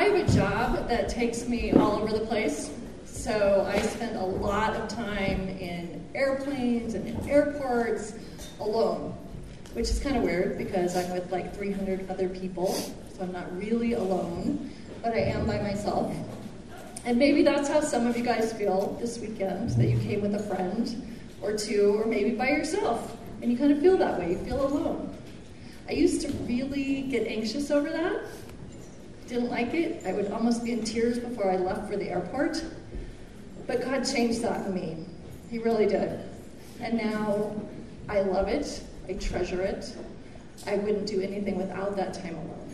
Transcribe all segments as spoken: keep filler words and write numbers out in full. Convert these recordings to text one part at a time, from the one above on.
have a job that takes me all over the place. So I spend a lot of time in airplanes and in airports alone, which is kind of weird because I'm with like three hundred other people, so I'm not really alone, but I am by myself. And maybe that's how some of you guys feel this weekend, that you came with a friend or two, or maybe by yourself, and you kind of feel that way, you feel alone. I used to really get anxious over that, didn't like it. I would almost be in tears before I left for the airport. But God changed that in me. He really did. And now I love it. I treasure it. I wouldn't do anything without that time alone.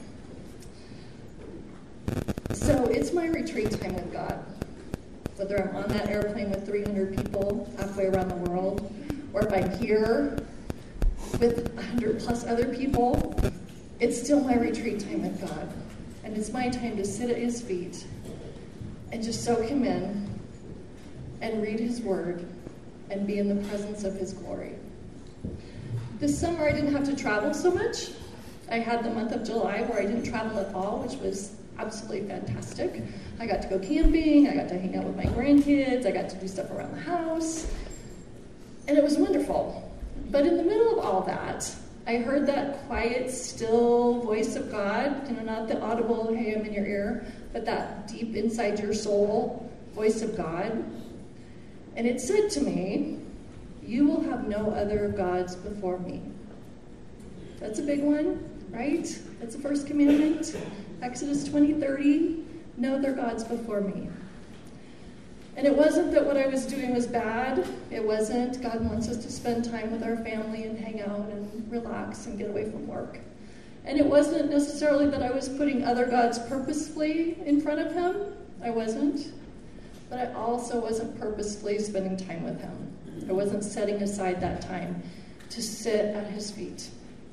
So it's my retreat time with God. Whether I'm on that airplane with three hundred people halfway around the world, or if I'm here with one hundred plus other people, it's still my retreat time with God. And it's my time to sit at his feet and just soak him in and read his word and be in the presence of his glory. This summer I didn't have to travel so much. I had the month of July where I didn't travel at all, which was absolutely fantastic. I got to go camping, I got to hang out with my grandkids, I got to do stuff around the house, and it was wonderful. But in the middle of all that, I heard that quiet, still voice of God, you know, not the audible, hey, I'm in your ear, but that deep inside your soul voice of God. And it said to me, you will have no other gods before me. That's a big one, right? That's the first commandment. Exodus twenty thirty, no other gods before me. And it wasn't that what I was doing was bad. It wasn't. God wants us to spend time with our family and hang out and relax and get away from work. And it wasn't necessarily that I was putting other gods purposefully in front of him. I wasn't. But I also wasn't purposefully spending time with him. I wasn't setting aside that time to sit at his feet.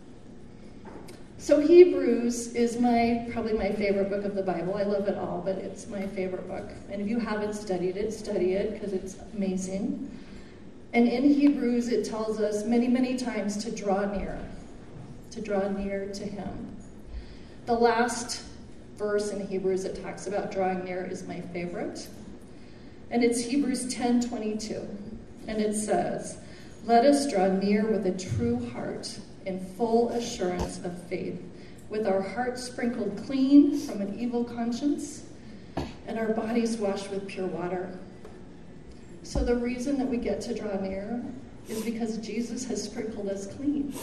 So Hebrews is my probably my favorite book of the Bible. I love it all, but it's my favorite book. And if you haven't studied it, study it because it's amazing. And in Hebrews, it tells us many, many times to draw near, to draw near to him. The last verse in Hebrews that talks about drawing near is my favorite. And it's Hebrews ten twenty-two. And it says, let us draw near with a true heart in full assurance of faith, with our hearts sprinkled clean from an evil conscience and our bodies washed with pure water. So the reason that we get to draw near is because Jesus has sprinkled us clean.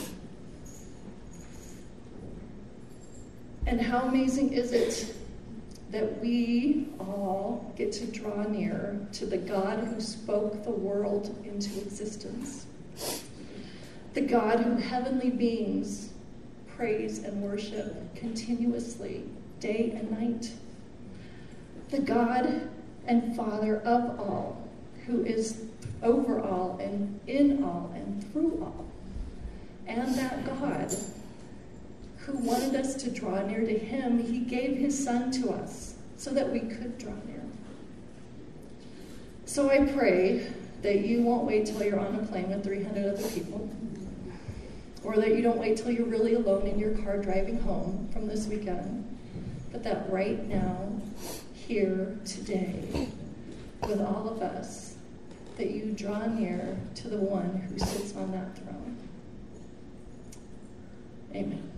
And how amazing is it that we all get to draw near to the God who spoke the world into existence. The God whom heavenly beings praise and worship continuously, day and night. The God and Father of all, who is over all and in all and through all. And that God who wanted us to draw near to him, he gave his son to us so that we could draw near. So I pray that you won't wait till you're on a plane with three hundred other people, or that you don't wait till you're really alone in your car driving home from this weekend, but that right now, here, today, with all of us, that you draw near to the one who sits on that throne. Amen.